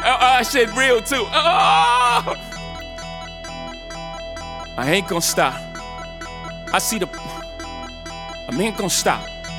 Shit real too. Oh. I ain't gonna stop. I ain't gonna stop.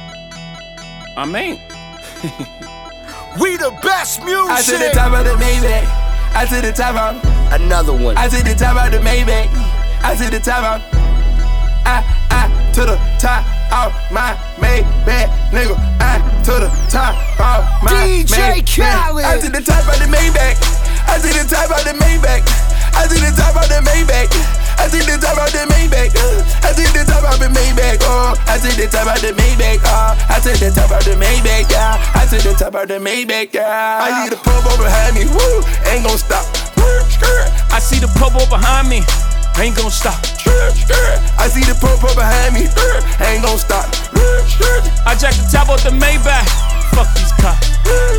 We the best music. I to the top of the Maybach. I to the top of another one. I to the top of the Maybach. I to the top of I to the top of my Maybach, nigga. I to the top of my DJ Khaled. I to the top of the Maybach. I to the top of the Maybach. I to the top of the Maybach. I to the top of the Maybach. I to the top of the Maybach. Oh, I to the top of the Maybach. Oh, I to the top of the Maybach. Yeah, I to the top of the Maybach. Yeah, I need a purple behind me. Woo, ain't gon' stop. I see the purple behind me. Ain't gon' stop. I see the purple behind me. Ain't gon' stop. I jack the top of the Maybach. Fuck these cops.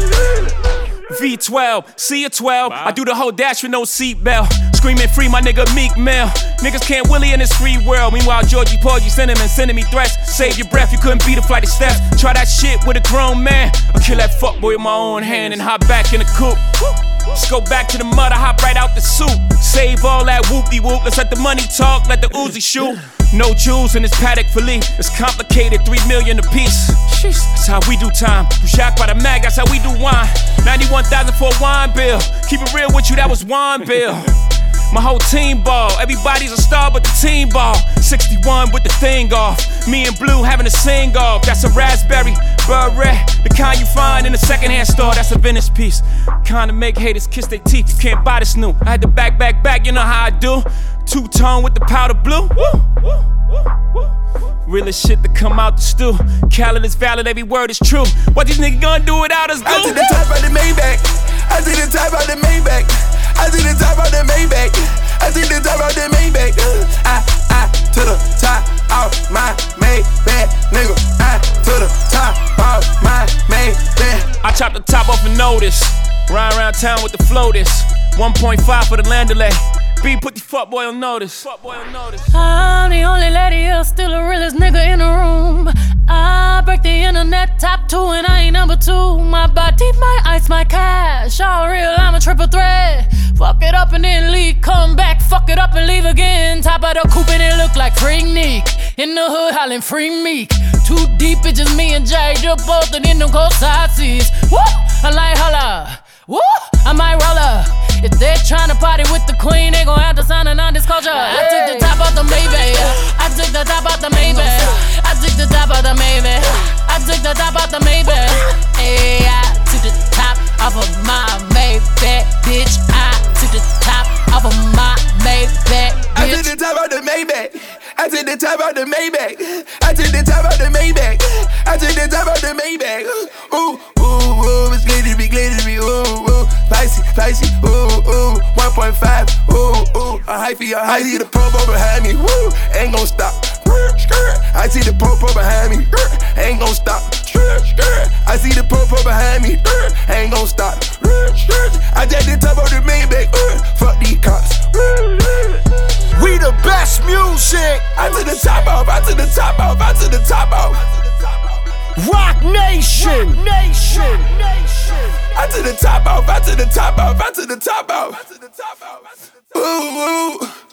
V12, see a 12. I do the whole dash with no seatbelt. Screaming free my nigga Meek Mill. Niggas can't willy in this free world. Meanwhile, Georgie Porgy sending me threats. Save your breath, you couldn't beat a flight of steps. Try that shit with a grown man. I'll kill that fuckboy with my own hand and hop back in the coupe. Just go back to the mud, I hop right out the soup. Save all that whoop-de-whoop, let's let the money talk, let the Uzi shoot. No jewels in this Patek Philippe, it's complicated, 3 million a piece. That's how we do time. You shocked by the mag, that's how we do wine. 91,000 for a wine bill. Keep it real with you, that was wine bill. My whole team ball, everybody's a star but the team ball. 61 with the thing off, me and Blue having a sing off. That's a raspberry, beret, the kind you find in a secondhand store. That's a Venice piece, kind of make haters kiss their teeth. You can't buy this new. I had to back, you know how I do. Two-tone with the powder blue. Realest shit to come out the stew. Khaled is valid, every word is true. What these niggas gonna do without us? I to the top of the Maybach. I to the top of the Maybach. I to the top of the Maybach. I to the top of the Maybach. I to the top of my Maybach, nigga. I to the top of my Maybach. I chop the top off a notice. Ride around town with the floaters. 1.5 for the land delay. B put the fuckboy on notice. I'm the only lady here, still the realest nigga in the room. I break the internet top 2 and I ain't number 2. My body, my ice, my cash. All real, I'm a triple threat. Fuck it up and then leave, come back. Fuck it up and leave again. Top of the coupe and it look like Freaknik. In the hood hollering free Meek. Too deep, it's just me and Jay. You're both in them cold side seats. Woo! I like holla. Woo! I might roll up. If they're tryna party with the queen, they gon' have to sign a non-disclosure. I took the top off the Maybach. I took the top off the Maybach. I took the top off the Maybach. I took the top off the Maybach. Hey, I took the top off of my Maybach, bitch. I took the top off of my Maybach, bitch. I took the top off the Maybach. I took the top off the Maybach. I took the top off the Maybach. I took the top off the Maybach. Ooh, ooh, ooh, it's glittery, ooh, ooh, spicy, ooh, ooh, 1.5, ooh, ooh, a hyphy, I see the purple behind me, woo, ain't gon' stop. I see the purple behind me, ain't gon' stop. I see the purple behind me, ain't gon' stop. I take the top of the Maybach, fuck these cops. We the best music. I to the top off, I to the top off, I to the top off. Rock Nation. I to the top off, I to the top off, I to the top off. Ooh, ooh.